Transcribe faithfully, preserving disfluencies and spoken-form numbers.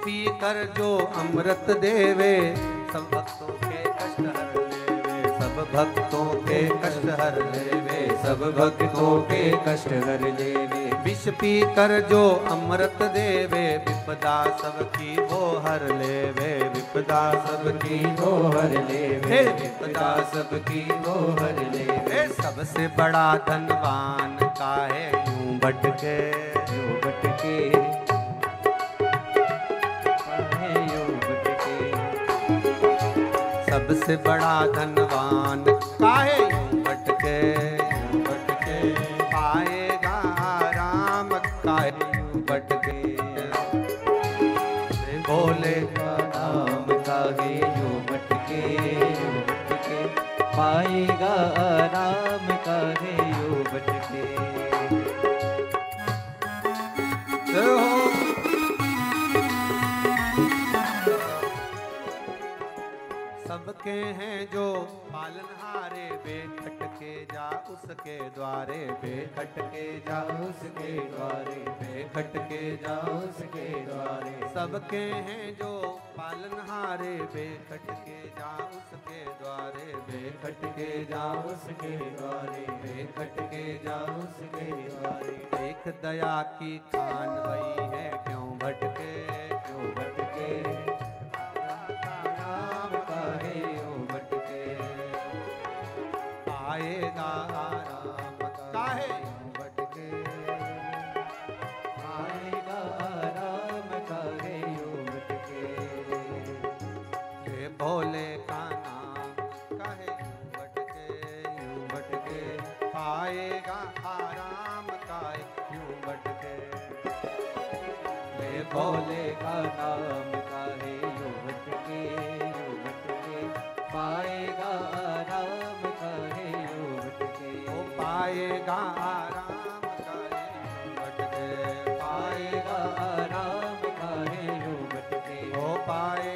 P कर जो अमृत देवे, सब भक्तों के कष्ट हर लेवे, सब भक्तों के कष्ट हर लेवे, सब भक्तों के कष्ट हर लेवे। विष पी कर जो अमृत देवे, विपदा सबकी वो हर लेवे, विपदा सबकी वो हर लेवे, विपदा सबकी वो हर लेवे। सबसे बड़ा धनवान काहे यूं भटके, यूं भटके, काहे यूं भटके। सबसे बड़ा धनवान काहे यूं भटके, यूं भटके, पाएगा आराम काहे यूं भटके। भोले का नाम काहे यूं भटके, यूं भटके, पाएगा आराम काहे यूं भटके। सबके हैं जो पालनहारे, वे खटके जा उसके द्वारे, वे खटके जा उसके द्वारे, वे खटके जा उसके द्वारे। सबके हैं जो पालनहारे, वे खटके जा उसके द्वारे, वे खटके जा उसके द्वारे, वे खटके जा उसके द्वारे। देख दया की खान वही है क्यों भटके, क्यों भटके, नाम काहे यूं भटके। आएगा आराम काहे यूं भटके, आएगा आराम काहे यूं भटके। ये भोले का नाम काहे यूं भटके, यूं भटके, पाएगा आराम काहे यूं भटके। ये भोले का नाम काहे यूं भटके, यूं भटके, पाएगा आराम काहे यूं भटके। वो पाएगा आराम काहे यूं भटके, पाएगा आराम काहे यूं भटके। वो पाए